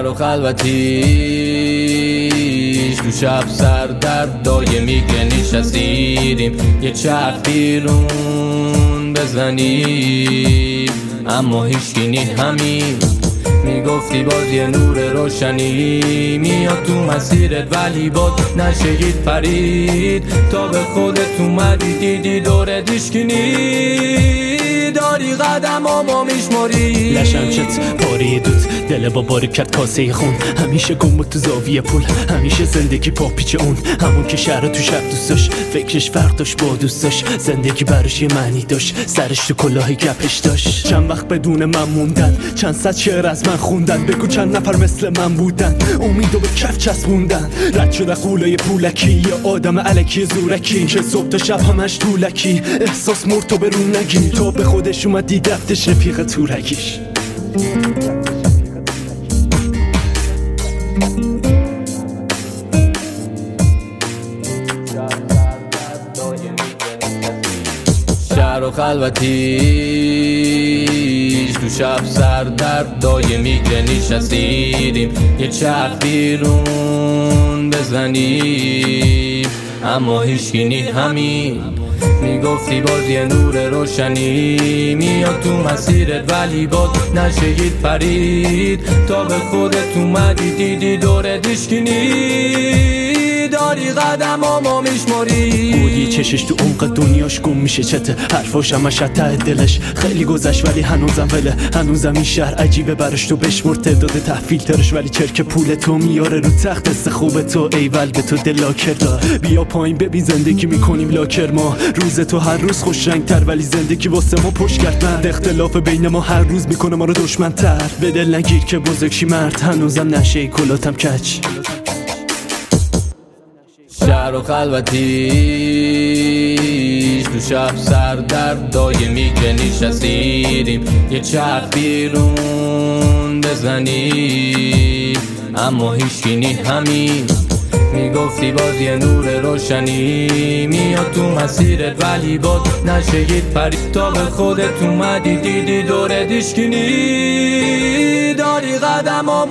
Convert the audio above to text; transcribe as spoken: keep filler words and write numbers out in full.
و خلوتیش تو شب سر در دایمی که نشستیدیم یه چرخ بیرون بزنیم، اما هیچکی نی همین میگفتی باز یه نور روشنی میاد تو مسیرت، ولی باز نشگید پرید تا به خودت اومدی دیدی دور دیشکنی داری قدم آما میشماری. لشم شد پاری دوت دل با باری کرد کاسه خون، همیشه گم بود تو زاویه پول، همیشه زندگی پا پیچ اون، همون که شهر تو شب دوست داشت، فکرش فرق داشت با دوست داشت، زندگی براش یه معنی داشت، سرش تو کلاه گپش داشت. چند وقت بدون من موندن، چند صد شعر از من خوندن، بگو چند نفر مثل من بودن امیدو به کف چسبوندن. رد شده قولای پولکی، یه آدم الکی زورکی که صبح تا شب همش طولکی، احساس مرد تو به رو نگیر، تو به خودش اومد دید رفتش رفیق تورکیش. شهر و خلوتیش تو شب سر در دایمی که نشستیدیم یه چرخ بیرون بزنیم، اما هیچکی نی همین میگفتی باز یه نور روشنی میاد تو مسیرت، ولی باز نشگید پرید تا به خودت اومدی دیدی دور دیشکنی داری قدم آما میشماری. بودی چشش تو عمق دنیاش گم میشه چته، حرفاش همش ته دلش خیلی گذشت ولی هنوزم وله، هنوزم این شهر عجیبه براش، تو بشمر تعداد تحویل ترش ولی چرک پول تو میاره رو تخت است خوب تو، ایول به تو دل لاکر دا. بیا پایین ببین زندگی میکنیم لاکر ما، روز تو هر روز خوش رنگ تر ولی زندگی واسه ما پشت گردن، اختلاف بین ما هر روز میکنه ما رو دشمن تر، به دل نگیر که بزرگشی مرد، هنوزم نشه کلاتم کچ. شهر و خلوتیش تو شب سر در دایمی که نشستیدیم یه چرخ بیرون بزنیم، اما هیچکی نی همین میگفتی باز یه نور روشنی میاد تو مسیرت، ولی باز نشگید پرید تا به خودت اومدی دیدی دور دیشکنی داری قدم آما